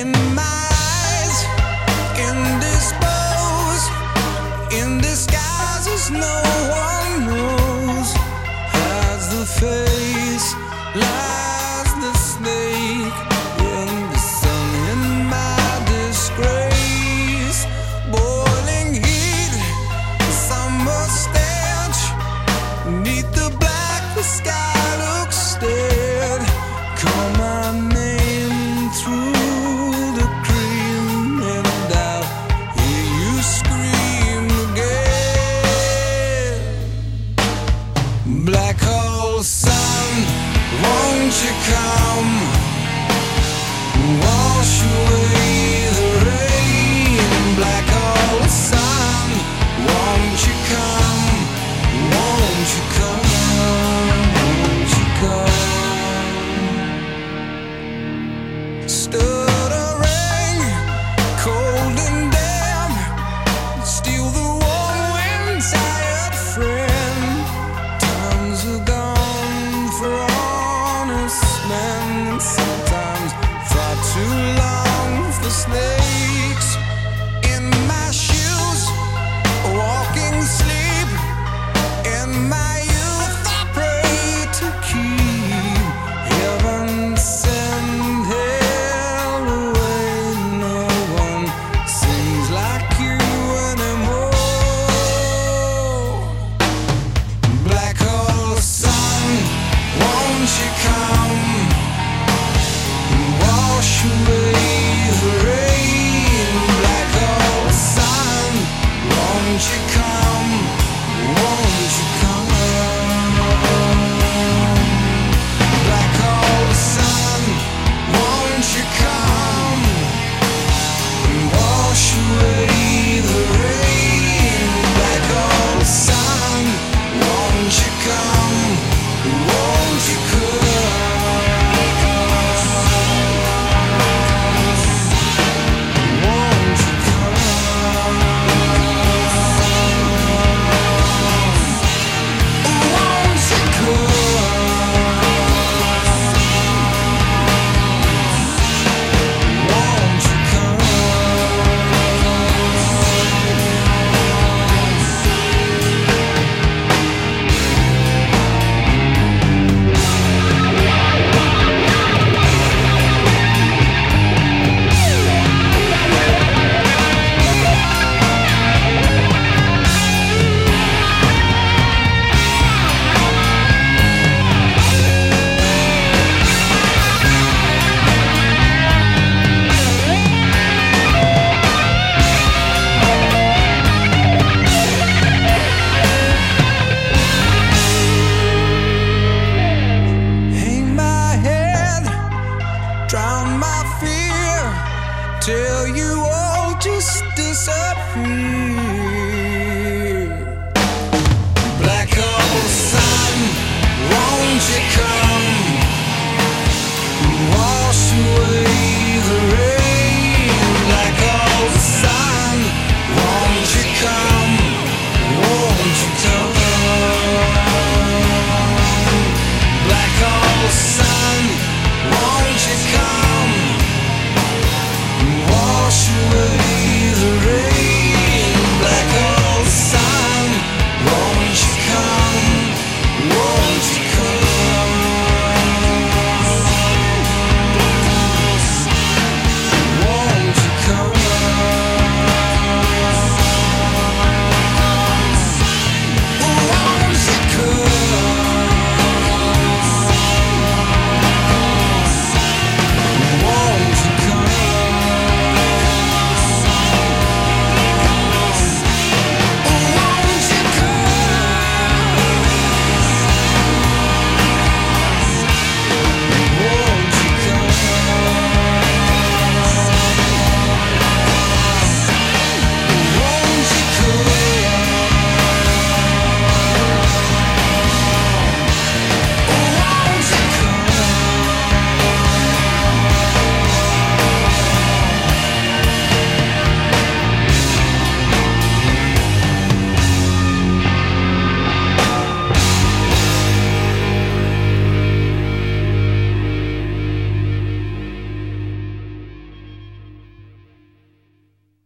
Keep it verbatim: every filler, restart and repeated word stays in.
in my eyes, indisposed, in disguises no one knows. Hides the face, lies the snake in the sun. In my disgrace, boiling heat, summer stench, neath the black the sky looks dead. Call my name through the cream, and I'll hear you scream again. Black hole sun, won't you come, wash away the rain. Black hole sun, won't you come, won't you come, won't you come. Stuttering, cold and damp, steal the warm wind, tired friend. Times are gone for honest men, and sometimes far too long for snakes. In my shoes, walking sleep, in my youth I pray to keep heaven send hell away. No one sings like you anymore. Black hole sun, won't you come, wash away the rain. Black hole sun, won't you come, won't you come. Black hole sun, won't you come, wash away the rain. Black hole sun, won't you come, won't you come. Won't you come? Won't you come? Won't you come? Hang my head, drown my fear, till you all just disappear. Black hole sun, won't you come?